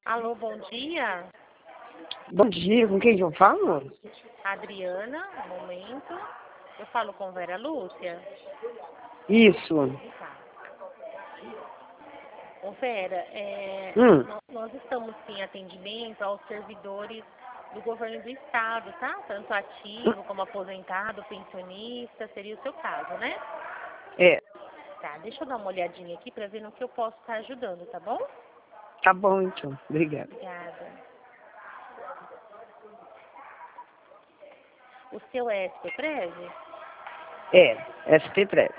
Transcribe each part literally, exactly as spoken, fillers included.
Alô, bom dia. Bom dia, com quem que eu falo? Adriana, um momento. Eu falo com Vera Lúcia. Isso. Tá. Ô Vera, é, Hum. nós, nós estamos em atendimento aos servidores do governo do estado, tá? Tanto ativo como aposentado, pensionista, seria o seu caso, né? É, Tá, deixa eu dar uma olhadinha aqui para ver no que eu posso estar ajudando, tá bom? tá bom então. Obrigada. Obrigada. O seu é S P Prev? É, S P Prev.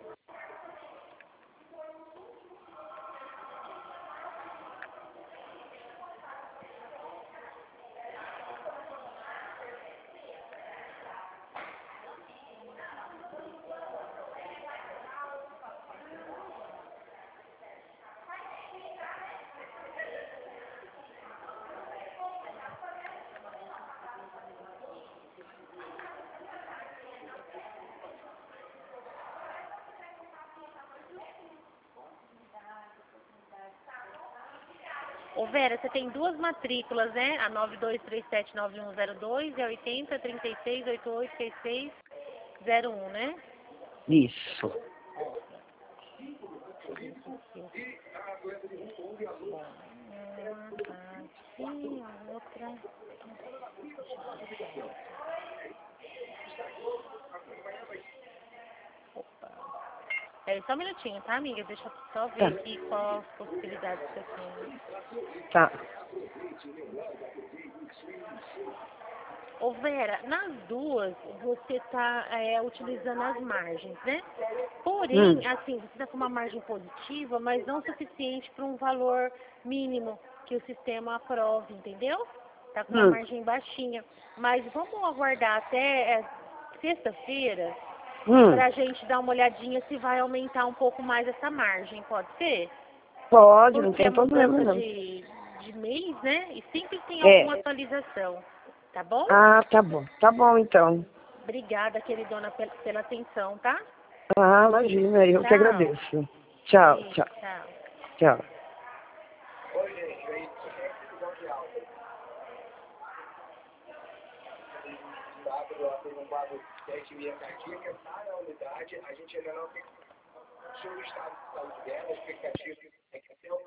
Ô Vera, você tem duas matrículas, né? A nove dois três sete nove um zero dois e a oitenta, trinta e seis, oitenta e oito, sessenta e seis, zero um, né? Isso. Bom, uma tá aqui, a outra. Opa. É, só um minutinho, tá, amiga? Deixa eu só ver Tá. aqui qual as possibilidades que eu tenho. Tá. Ô Vera, nas duas você está utilizando as margens, né? Hum. Porém, assim, você está com uma margem positiva, mas não suficiente para um valor mínimo que o sistema aprove, entendeu? Está com uma Hum. margem baixinha. Mas vamos aguardar até é, sexta-feira Hum. para a gente dar uma olhadinha se vai aumentar um pouco mais essa margem, pode ser? Pode, não Porque é tem problema mudança não. de, de mês, né? E sempre tem alguma É. atualização, tá bom? Ah, tá bom. Tá bom então. Obrigada, queridona, pela, pela atenção, tá? Ah, imagina, eu que Tchau. agradeço. Tchau, Beijo, tchau. tchau. Tchau. Um quadro de arritmia cardíaca, está na unidade, a gente ainda não tem sobre o estado de saúde dela, a expectativa é que